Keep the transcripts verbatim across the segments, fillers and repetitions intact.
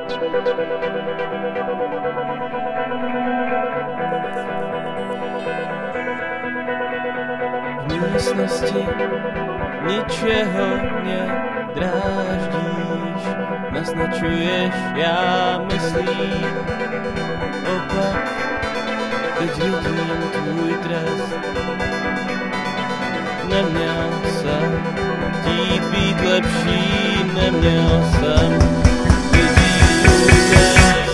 V místnosti ničeho mě dráždíš, naznačuješ, já myslím opak, teď vidím tvůj trest. Neměl jsem chtít být lepší, neměl jsem vidím tvůj trest.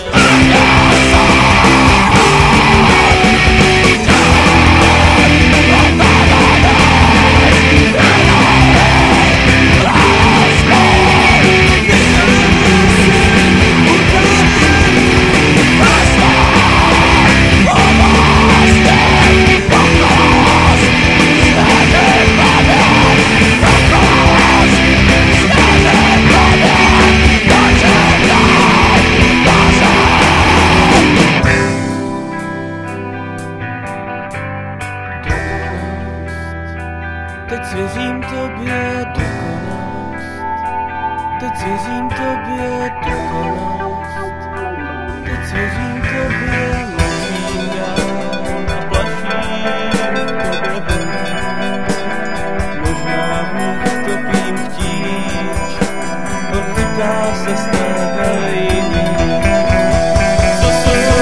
Teď svěřím tobě dokonalost, teď svěřím tobě dokonalost, teď svěřím tobě mlčím dál a plaším tobě ven. Možná v nich topím chtíč, odchytá se z tebe jiný. Co jsou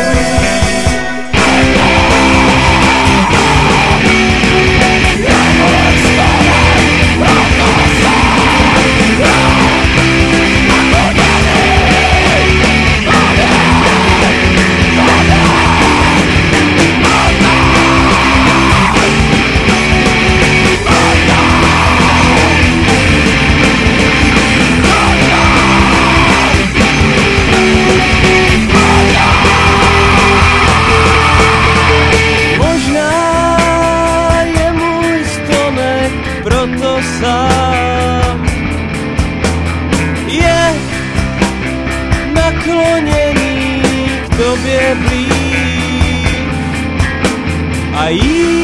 proto sám je nakloněný k tobě blíž a jí